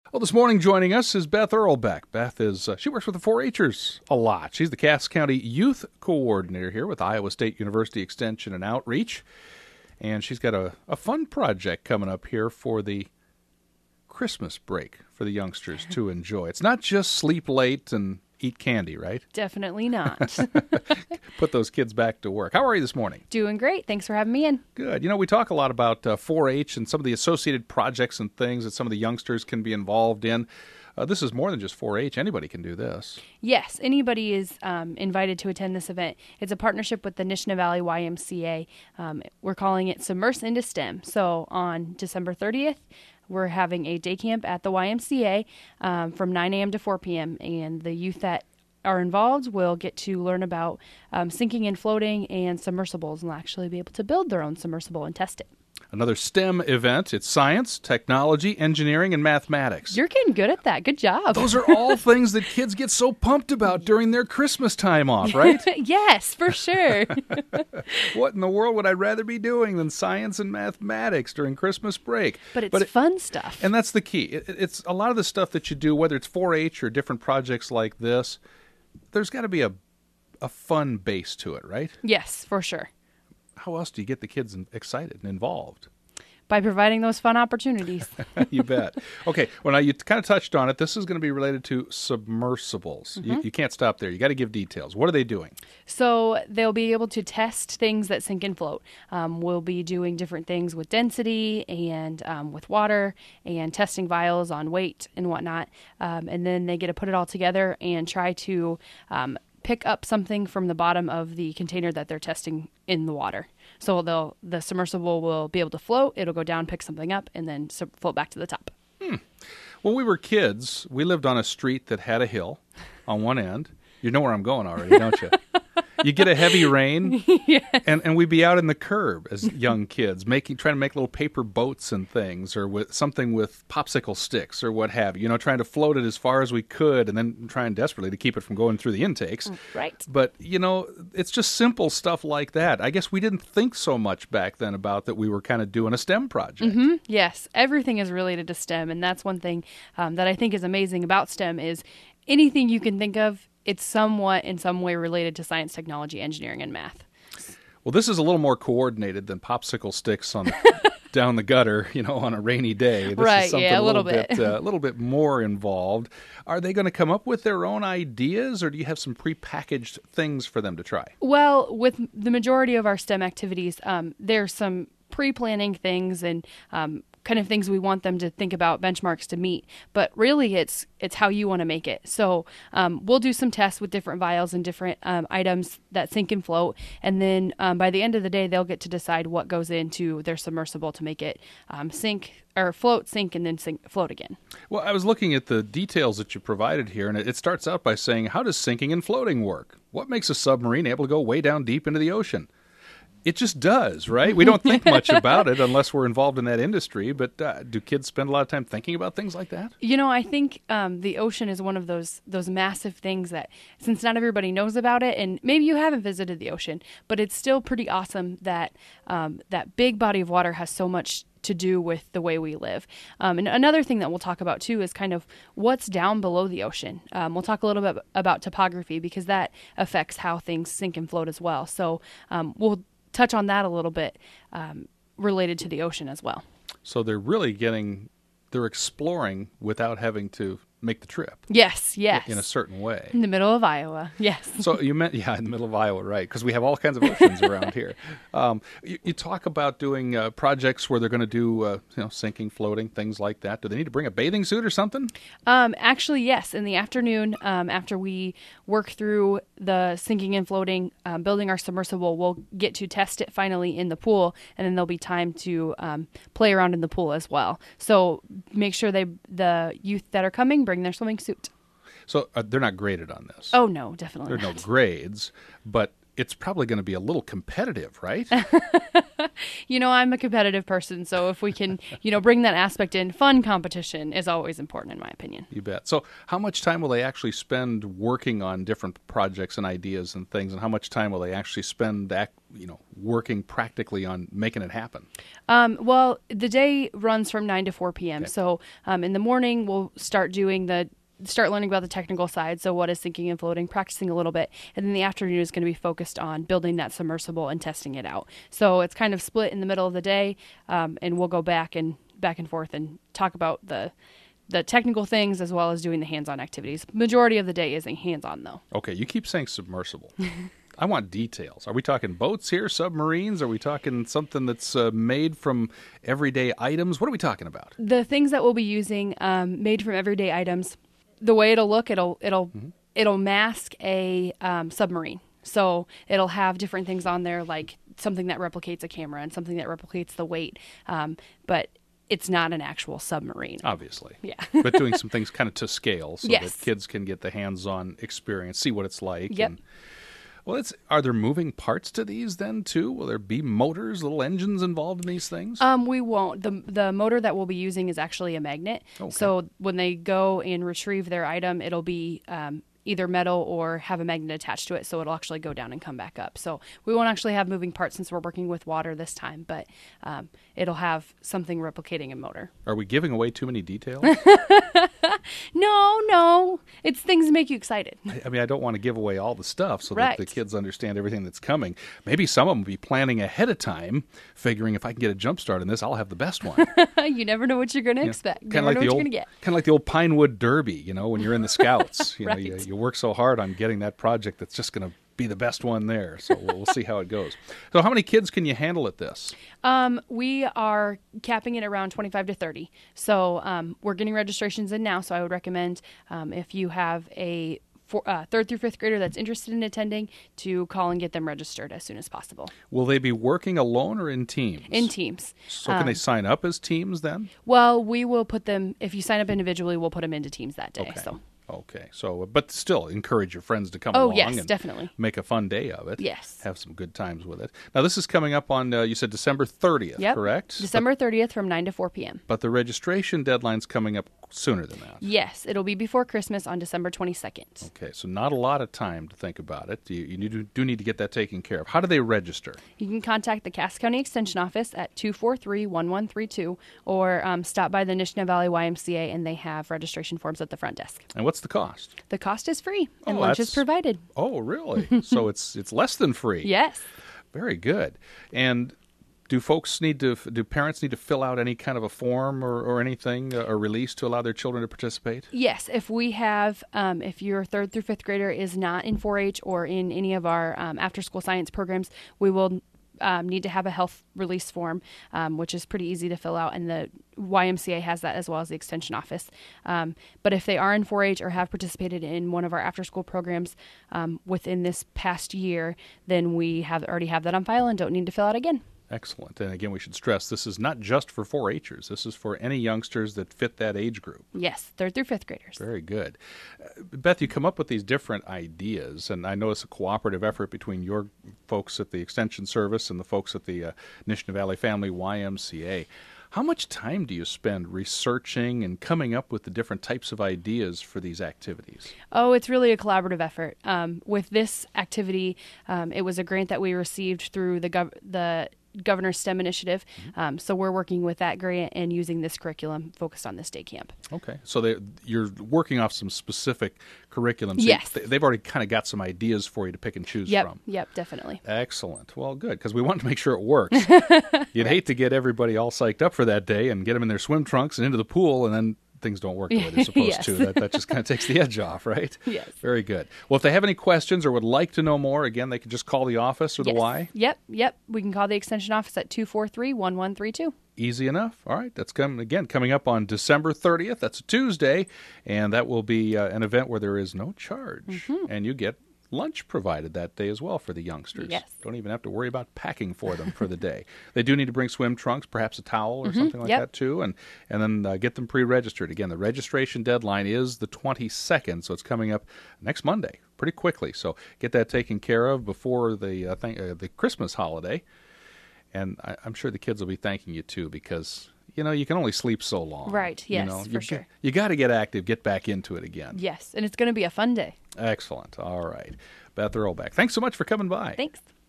Well, this morning joining us is Beth Earlbeck. Beth she works with the 4-Hers a lot. She's the Cass County Youth Coordinator here with Iowa State University Extension and Outreach. And she's got a fun project coming up here for the Christmas break for the youngsters to enjoy. It's not just sleep late and eat candy, right? Definitely not. Put those kids back to work. How are you this morning? Doing great. Thanks for having me in. Good. You know, we talk a lot about 4-H and some of the associated projects and things that some of the youngsters can be involved in. This is more than just 4-H. Anybody can do this. Yes, anybody is invited to attend this event. It's a partnership with the Nishna Valley YMCA. We're calling it Submerse into STEM. So on December 30th, we're having a day camp at the YMCA from 9 a.m. to 4 p.m. And the youth that are involved will get to learn about sinking and floating and submersibles, and will actually be able to build their own submersible and test it. Another STEM event. It's science, technology, engineering, and mathematics. You're getting good at that. Good job. Those are all things that kids get so pumped about during their Christmas time off, right? Yes, for sure. What in the world would I rather be doing than science and mathematics during Christmas break? But it's fun stuff. And that's the key. It's a lot of the stuff that you do, whether it's 4-H or different projects like this, there's got to be a fun base to it, right? Yes, for sure. How else do you get the kids excited and involved? By providing those fun opportunities. You bet. Okay, well, now you kind of touched on it. This is going to be related to submersibles. Mm-hmm. You can't stop there. You got to give details. What are they doing? So they'll be able to test things that sink and float. We'll be doing different things with density and with water and testing vials on weight and whatnot. And then they get to put it all together and try to pick up something from the bottom of the container that they're testing in the water. So the submersible will be able to float, it'll go down, pick something up, and then float back to the top. When we were kids, we lived on a street that had a hill on one end. You know where I'm going already, don't you? You get a heavy rain, Yes. and we'd be out in the curb as young kids, trying to make little paper boats and things, or with something with popsicle sticks or what have you. You know, trying to float it as far as we could, and then trying desperately to keep it from going through the intakes. Right. But you know, it's just simple stuff like that. I guess we didn't think so much back then about that. We were kind of doing a STEM project. Mm-hmm. Yes, everything is related to STEM, and that's one thing that I think is amazing about STEM is anything you can think of, it's somewhat in some way related to science, technology, engineering, and math. Well, this is a little more coordinated than popsicle sticks on down the gutter, you know, on a rainy day. This right, is something yeah, a little bit more involved. Are they going to come up with their own ideas, or do you have some prepackaged things for them to try? Well, with the majority of our STEM activities, there's some pre-planning things and kind of things we want them to think about, benchmarks to meet, but really it's how you want to make it. So we'll do some tests with different vials and different items that sink and float, and then by the end of the day they'll get to decide what goes into their submersible to make it sink, and then float again. Well, I was looking at the details that you provided here, and it starts out by saying, how does sinking and floating work? What makes a submarine able to go way down deep into the ocean? It just does, right? We don't think much about it unless we're involved in that industry, but do kids spend a lot of time thinking about things like that? You know, I think the ocean is one of those massive things that, since not everybody knows about it, and maybe you haven't visited the ocean, but it's still pretty awesome that that big body of water has so much to do with the way we live. And another thing that we'll talk about too is kind of what's down below the ocean. We'll talk a little bit about topography because that affects how things sink and float as well. So we'll touch on that a little bit related to the ocean as well. So they're really they're exploring without having to make the trip. Yes. In a certain way. In the middle of Iowa, yes. So you meant, in the middle of Iowa, right, because we have all kinds of oceans around here. You talk about doing projects where they're going to do, sinking, floating, things like that. Do they need to bring a bathing suit or something? Actually, yes. In the afternoon, after we work through the sinking and floating, building our submersible, we'll get to test it finally in the pool, and then there'll be time to play around in the pool as well. So make sure the youth that are coming bring their swimming suit. So they're not graded on this? Oh, no, definitely There are not. no grades, but it's probably going to be a little competitive, right? I'm a competitive person, so if we can, bring that aspect in, fun competition is always important in my opinion. You bet. So how much time will they actually spend working on different projects and ideas and things, and how much time will they actually spend working practically on making it happen? Well, the day runs from 9 to 4 p.m. Okay. So in the morning, we'll start learning about the technical side. So what is sinking and floating, practicing a little bit. And then the afternoon is going to be focused on building that submersible and testing it out. So it's kind of split in the middle of the day. And we'll go back and forth and talk about the technical things as well as doing the hands-on activities. Majority of the day isn't hands-on though. Okay. You keep saying submersible. I want details. Are we talking boats here, submarines? Are we talking something that's made from everyday items? What are we talking about? The things that we'll be using, made from everyday items, the way it'll look, it'll mask a submarine. So it'll have different things on there, like something that replicates a camera and something that replicates the weight. But it's not an actual submarine. Obviously. Yeah. But doing some things kind of to scale so Yes. that kids can get the hands-on experience, see what it's like. Yep. Are there moving parts to these then too? Will there be motors, little engines involved in these things? We won't. The motor that we'll be using is actually a magnet. Okay. So when they go and retrieve their item, it'll be either metal or have a magnet attached to it, so it'll actually go down and come back up. So we won't actually have moving parts since we're working with water this time, but it'll have something replicating a motor. Are we giving away too many details? No. It's things that make you excited. I mean, I don't want to give away all the stuff so that Right. the kids understand everything that's coming. Maybe some of them will be planning ahead of time, figuring if I can get a jump start in this, I'll have the best one. You never know what you're going to expect. You Kind never of know what you're going to get. like the old Pinewood Derby, when you're in the Scouts. Right. You work so hard on getting that project that's just going to be the best one there. So we'll see how it goes. So how many kids can you handle at this? We are capping it around 25 to 30. So we're getting registrations in now. So I would recommend if you have a third through fifth grader that's interested in attending to call and get them registered as soon as possible. Will they be working alone or in teams? In teams. So can they sign up as teams then? Well, we will put them, if you sign up individually, we'll put them into teams that day. Okay. So, but still encourage your friends to come Oh, along yes, and definitely. make a fun day of it. Yes. Have some good times with it. Now, this is coming up on, you said December 30th, Yep. correct? December 30th from 9 to 4 p.m. But the registration deadline's coming up sooner than that. Yes, it'll be before Christmas on December 22nd. Okay, so not a lot of time to think about it. You do need to get that taken care of. How do they register? You can contact the Cass County Extension Office at 243-1132 or stop by the Nishnah Valley YMCA and they have registration forms at the front desk. And what's the cost? The cost is free and Oh, lunch is that's- provided. Oh, really? So it's less than free. Yes. Very good. And do parents need to fill out any kind of a form or anything, a release to allow their children to participate? Yes, if we have, if your third through fifth grader is not in 4-H or in any of our after-school science programs, we will need to have a health release form, which is pretty easy to fill out, and the YMCA has that as well as the Extension Office. But if they are in 4-H or have participated in one of our after-school programs within this past year, then we already have that on file and don't need to fill out again. Excellent. And again, we should stress this is not just for 4-Hers. This is for any youngsters that fit that age group. Yes, third through fifth graders. Very good. Beth, you come up with these different ideas, and I know it's a cooperative effort between your folks at the Extension Service and the folks at the Nishnah Valley Family YMCA. How much time do you spend researching and coming up with the different types of ideas for these activities? Oh, it's really a collaborative effort. With this activity, it was a grant that we received through the Governor's STEM initiative. So we're working with that grant and using this curriculum focused on this day camp. Okay. So you're working off some specific curriculum. So Yes. They've already kind of got some ideas for you to pick and choose from. Yep, definitely. Excellent. Well, good, because we want to make sure it works. You'd hate to get everybody all psyched up for that day and get them in their swim trunks and into the pool, and then things don't work the way they're supposed Yes. to. That just kind of takes the edge off, right? Yes. Very good. Well, if they have any questions or would like to know more, again, they can just call the office or the Y. Yep. We can call the Extension Office at 243-1132. Easy enough. All right. That's coming up on December 30th. That's a Tuesday, and that will be an event where there is no charge, and you get lunch provided that day as well for the youngsters. Yes. Don't even have to worry about packing for them for the day. They do need to bring swim trunks, perhaps a towel or something like that too, and then get them pre-registered. Again, the registration deadline is the 22nd, so it's coming up next Monday, pretty quickly. So get that taken care of before the Christmas holiday. And I'm sure the kids will be thanking you, too, because, you can only sleep so long. Right, yes, for sure. You got to get active, get back into it again. Yes, and it's going to be a fun day. Excellent. All right. Beth Earlbach, thanks so much for coming by. Thanks.